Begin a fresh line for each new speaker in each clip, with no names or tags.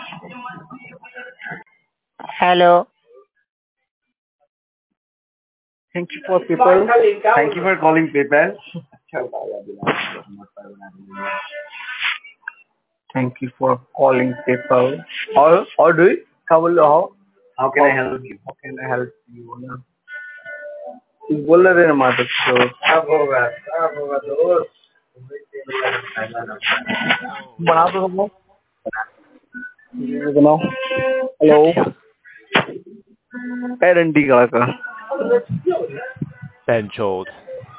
Hello.
Thank you for people. Thank you for calling PayPal. Thank you for calling PayPal. Or do it? How can I help you? How can I help you? तू बोल रहे ना माता तो बना तो सब बनाओ हेलो पेरेंटी का
Benchold.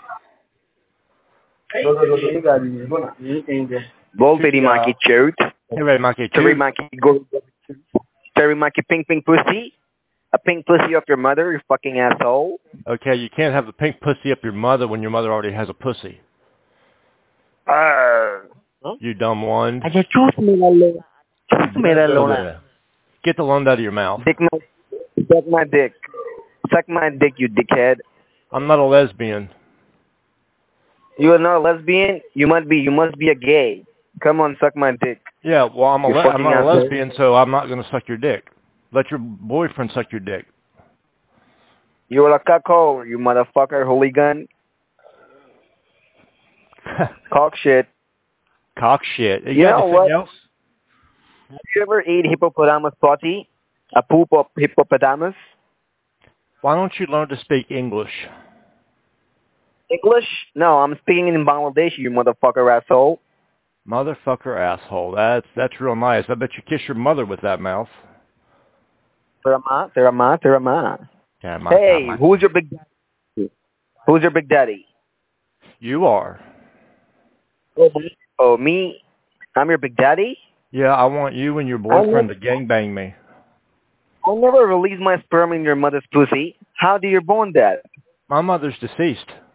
एक आदमी है ये कहीं पे
Bol Maki Chute.
Hey, Red Monkey,
Terry
too.
Maki go. Terry Maki pink pussy. A pink pussy of your mother, you fucking asshole.
Okay, you can't have the pink pussy up your mother when your mother already has a pussy. You dumb one.
अच्छा चूस मेरा लो चूस मेरा लोना
Get the loan out of your mouth.
suck my dick suck my dick you dickhead.
I'm not a lesbian.
You are not a lesbian. You must be a gay. Come on, suck my dick.
Yeah, well, I'm
You
not
fucking
a
asshole.
lesbian, so I'm not going to suck your dick. Let your boyfriend suck your dick.
You're a cuckold, you motherfucker hooligan. Cock shit.
Cock shit. You
You
got
know
anything
what?
else?
Have you ever ate hippopotamus potty? A poop of hippopotamus?
Why don't you learn to speak English?
English? No, I'm speaking in Bangladeshi, you motherfucker asshole.
Motherfucker asshole. That's real nice. I bet you kiss your mother with that mouth.
Terama. Hey, who's your big daddy? Who's your big daddy?
You are.
Oh, me? I'm your big daddy?
Yeah, I want you and your boyfriend to gangbang me.
I'll never release my sperm in your mother's pussy. How do you born that?
My mother's deceased.